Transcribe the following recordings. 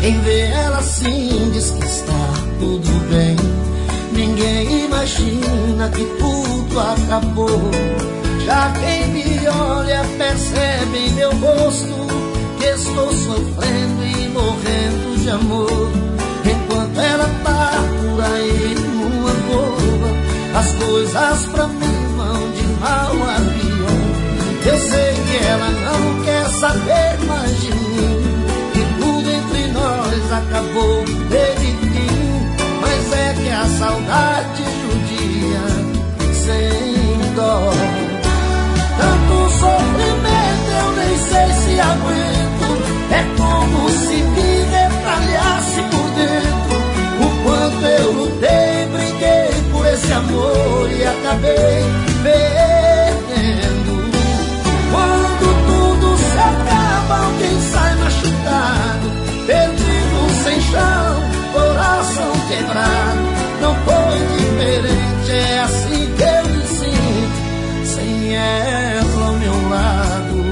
Quem vê ela assim diz que está tudo bem. Ninguém imagina que tudo acabou. Já quem me olha percebe em meu rosto que estou sofrendo e morrendo de amor. Enquanto ela tá por aí numa boa, as coisas pra mim vão de mal a pior. Eu sei que ela não quer saber mais de mim, que tudo entre nós acabou, teve fim. Mas é que a saudade judia sem dó. Tanto sofrimento eu nem sei se aguento. É como se me detalhasse por dentro o quanto eu lutei, briguei por esse amor e acabei perdendo. Quando tudo se acaba, alguém sai machucado, perdido sem chão, coração quebrado. Não foi diferente, é assim que eu me sinto, sem ela ao meu lado.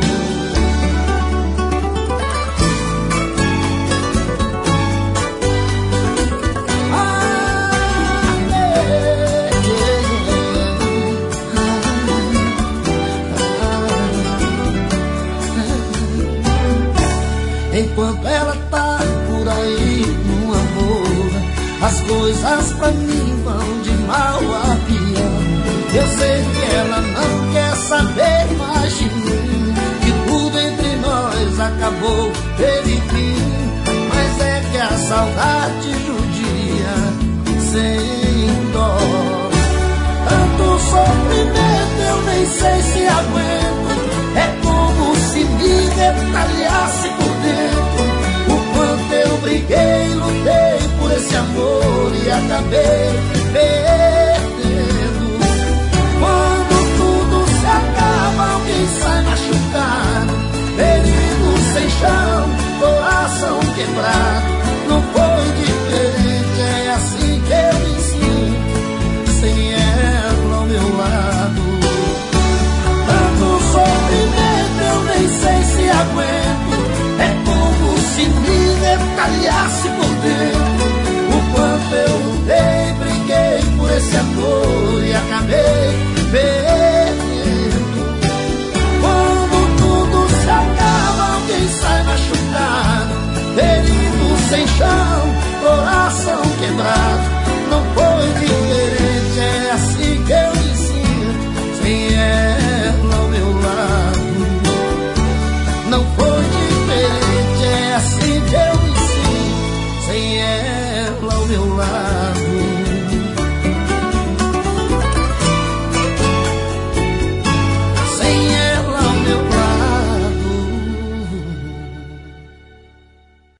Enquanto ela tá por aí numa boa, as coisas pra mim vão de mal a pior. Eu sei que ela não quer saber mais de mim, que tudo entre nós acabou, teve fim. Mas é que a saudade judia sem dó. Tanto sofrimento eu nem sei se aguento. É como se me detalhasse por dentro o quanto eu briguei, lutei por esse amor e acabei perdendo. Quando tudo se acaba, alguém sai machucado, ferido sem chão, coração quebrado. Não foi diferente, é assim que eu me sinto, sem ela ao meu lado. Tanto sofrimento eu nem sei se aguento. É como se me detalhasse por dentro o quanto eu lutei, briguei por esse amor e acabei perdendo. Quando tudo se acaba, alguém sai machucado, ferido sem chão, coração quebrado.